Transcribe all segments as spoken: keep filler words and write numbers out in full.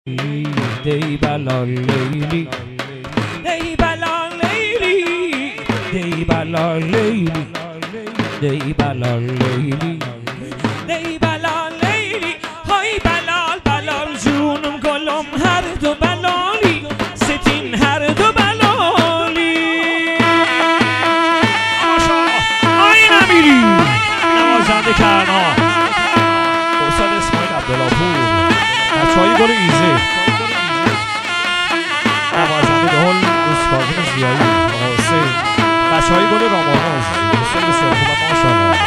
دی بلا لیلی دی بلا لیلی دی بلا لیلی دی بلا لیلی دی بلا لیلی های بلال بلال جونم گلم هر دو بلالی ستین هر دو بلالی آشا آی نمیری نوازنده کرنا استاد اسماعیل عبداللهپور بچه‌های گل ایزه نوازنده دهل استاد زیایی آسه بچه‌های گل راماناز بسیار بسیار خوب ماشاءالله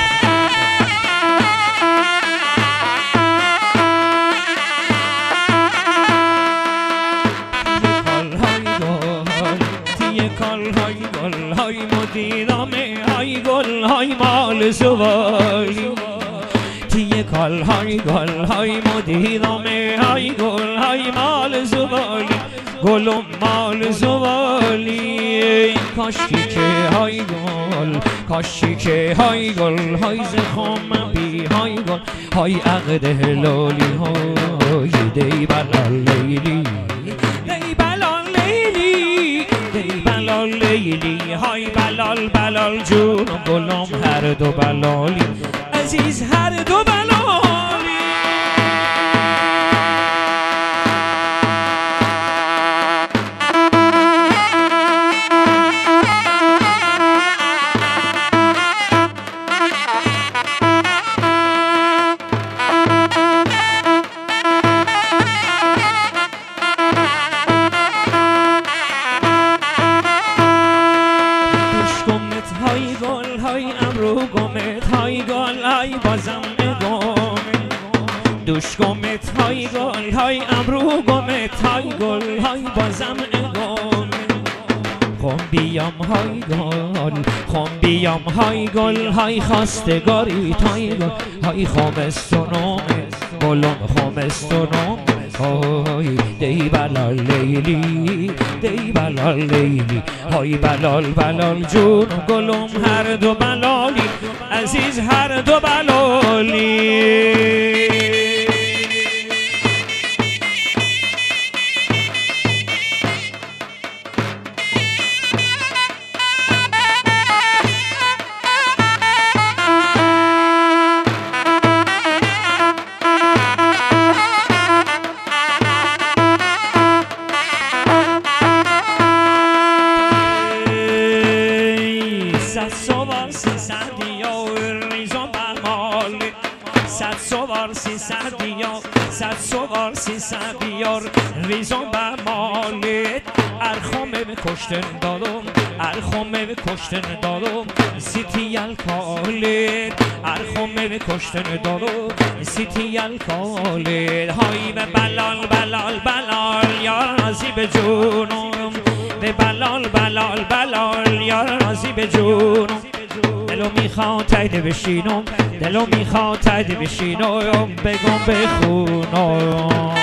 های گل های مدیرامه های گل های مال زوالی تیه کال های گل های مدیرامه های گل های مال زوالی گلم مال زوالی کاشکی که های گل کاشکی که های گل های زخم بی های گل های عقد هلالی های دی بلا لیلی دی بلا لیلی دی بلا لیلی های بلال بلال جونم گلم هر دو بلالی عزیز هر دو بلالی های گل های امرو گمت های گل های بازم گمت دوش گمت های گل های امرو گمت های گل های بازم گمت خم بیام های گل خم بیام های گل های خواستگاری تای گل های خمستونم گلم خمستونم های دی بلا لیلی دی بلا لیلی های بلال بلال جونم گلم هر دو بلالی عزیز هر دو بلالی صد سوار سیصد دیار ریزم بمال صد سوار سیصد دیار صد سوار سیصد دیار ریزم بمالت ارخمه به کشتن دادم ارخمه به کشتن دادم سیتی الکالت ارخمه به کشتن دادم سیتی الکالت های به بلال بلال بلال یا رازی به جونم به بلال بلال بلال یا رازی به جونم دلو میخواد تایده بشینم دلو میخواد تایده بشینم بگم بخونم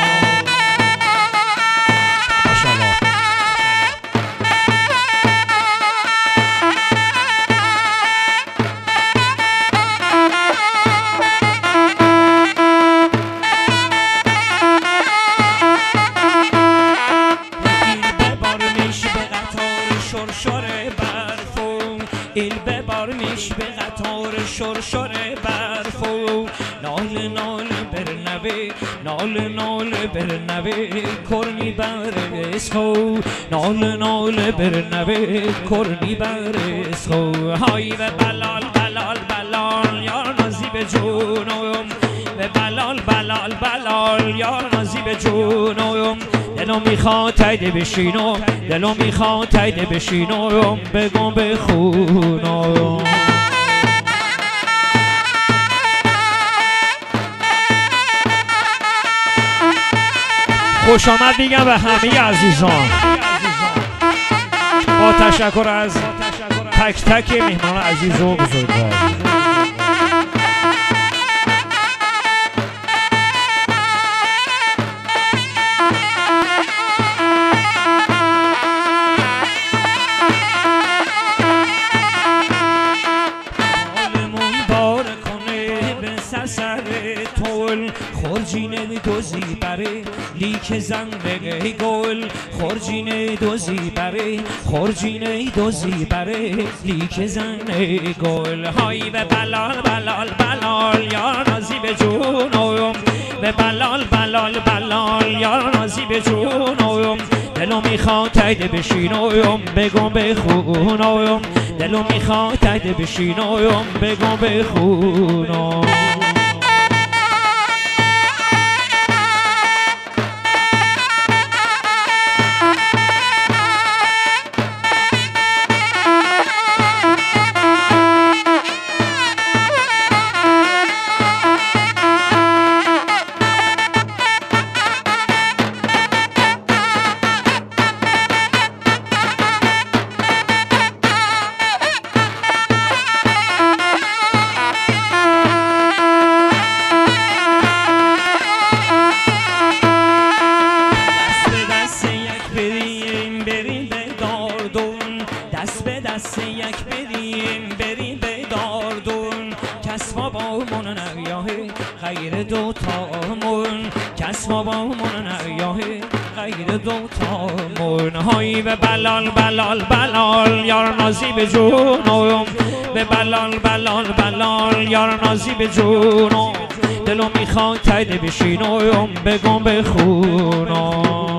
ایل ببار میش به قطار شرشر برفو نال نال برنوه نال نال برنوه کرنی بر اسخو نال نال برنوه کرنی بر اسخو های به بلال بلال بلال یا نازی به جونم به بلال بلال بلال یا نازی به جونم دلو میخواد تایده بشینم دلو میخواد تایده بشینم بگم بخونم خوش آمد میگم به همه عزیزان با تشکر از تک تک مهمان عزیز و بزرگوار سر سر تول خورجینه دوزی بره لیک زنده گل خورجین دوزی بره خورجین دوزی بره لیک زنده گل های به بلال بلال بلال یا نازی به جونم به بلال بلال بلال یا نازی به جونم دلو میخواد تایید بشینم بگم بخونم دلو میخواد تایید بشینم بگم بخونم دست یک بریم بریم به داردون کس ما با من نریاه غیر دوتامون کس ما با من نریاه غیر دوتامون های به بلال بلال بلال یار نازی به جونم به بلال بلال بلال یار نازی به جونم دلو میخواد تایید بشینم بگم بخونم